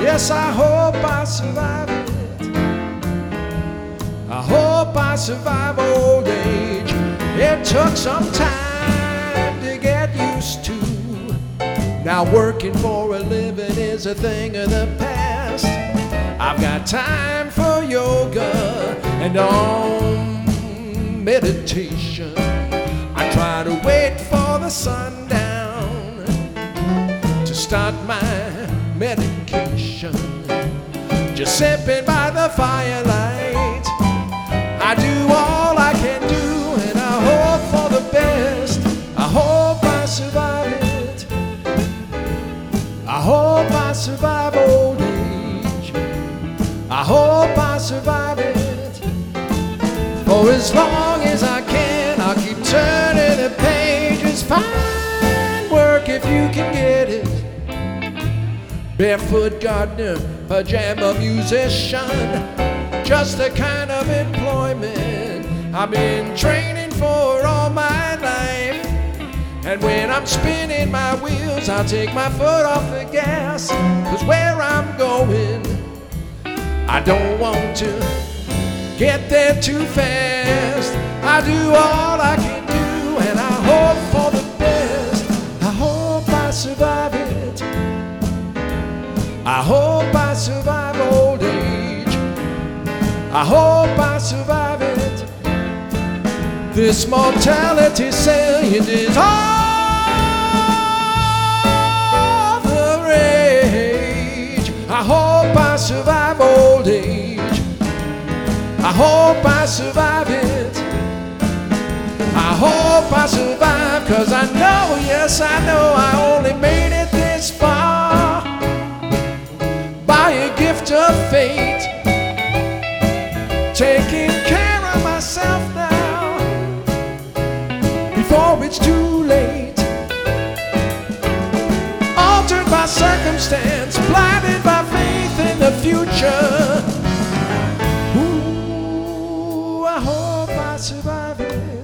Yes, I hope I survive it. I hope I survive old age. It took some time to get used to. Now working for a living is a thing of the past. I've got time for yoga and meditation. I try to wait for the sundown to start my medication. Just sipping by the firelight, I do all I can do, and I hope for the best. I hope I survive it. I hope I survive old age. I hope I survive it. For as long as I can, I'll keep turning the pages. Fine work if you can get it. Barefoot gardener, pajama musician, just the kind of employment I've been training for all my life. And when I'm spinning my wheels, I'll take my foot off the gas, 'cause where I'm going, I don't want to get there too fast. I do all I can do, and I hope for the best. I hope I survive it. I hope I survive old age. I hope I survive it. This mortality saying is all the rage. I hope I survive old age. I hope I survive it. I hope I survive, 'cause I know, yes I know, I only made it this far by a gift of fate. Taking care of myself now before it's too late. Altered by circumstance, blinded by faith in the future. Ooh, I hope I survive it.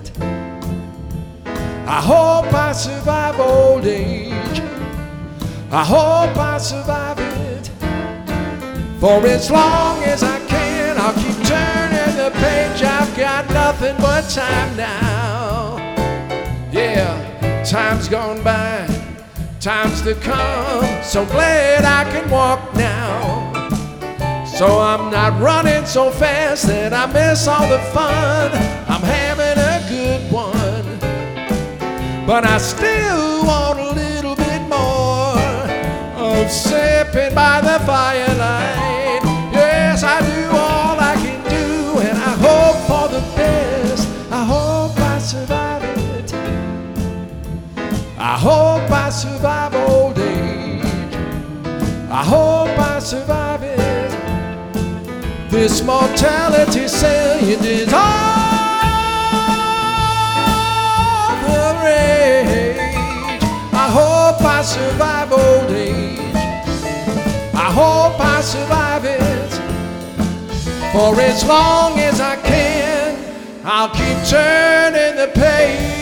I hope I survive old age. I hope I survive it. For as long as I can, I'll keep turning the page. I've got nothing but time now. Yeah, time's gone by, time's to come. So glad I can walk now. So I'm not running so fast that I miss all the fun. I'm having a good one, but I still want a little bit more of sipping by the firelight. Yes, I do all I can do, and I hope for the best. I hope I survive it. I hope I survive old age. I hope I survive it. This mortality saying is all the rage. I hope I survive old age. I hope I survive it. For as long as I can, I'll keep turning the page.